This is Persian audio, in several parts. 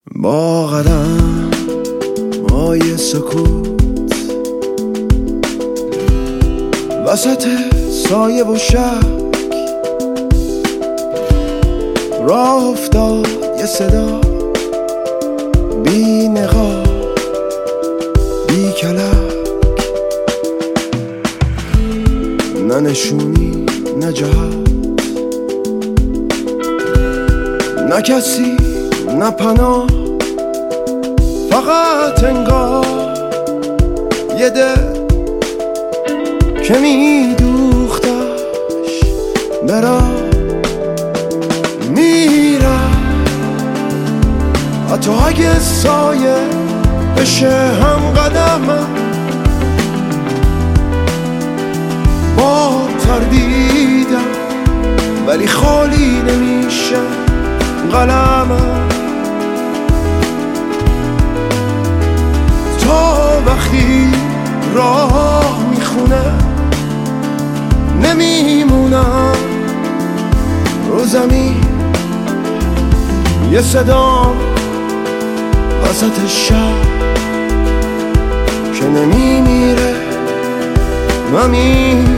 با قدم های سکوت وسط سایه و شک راه افتاد یه صدا، بی نقاب بی کلک، نه نشونی نه جهت، نه کسی نه پناه، فقط انگار یه دل که میدوختش برا میره، حتی اگه سایه بشه هم قدمم، با تردیدم ولی خالی نمیشه قلمم، تا وقتی راه میخونه نمیمونم رو زمین، یه صدا وسط شب که نمیمیره همین.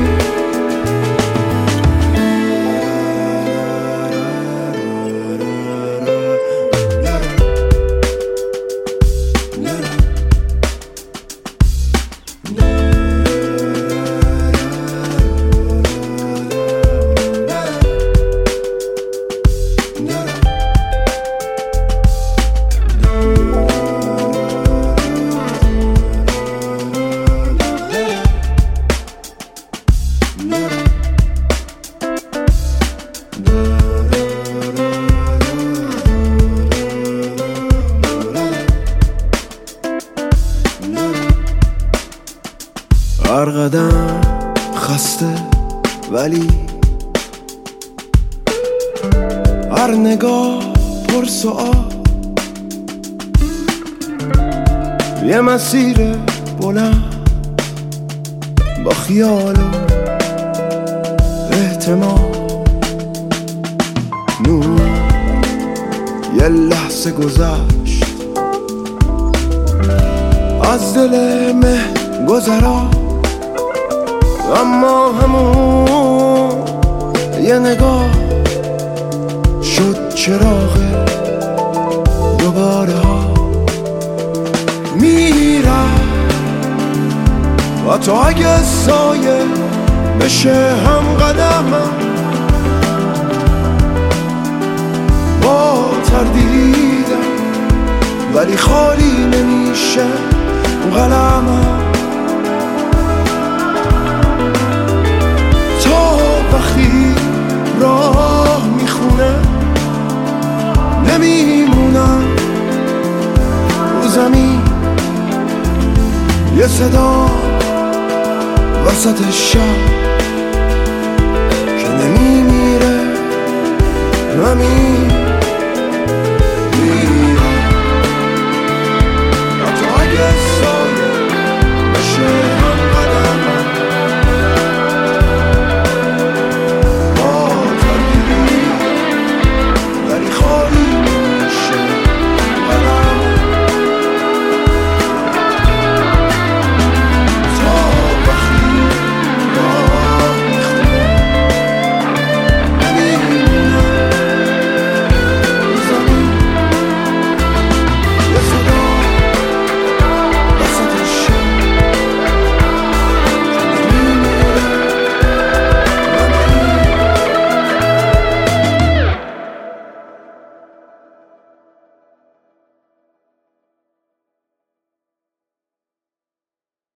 هر قدم خسته ولی هر نگاه پر سؤال، یه مسیر بلند با خیال و احتمال، نور یه لحظه گذشت از دل مه گذرا، اما همون یه نگاه شد چراغ دوباره ها میرم، و تا اگه سایه بشه هم قدمم، با تردیدم ولی خالی نمیشه قلمم، وقتی راه میخونه نمیمونم رو زمین، یه صدا وسط شب که نمیمیره همین.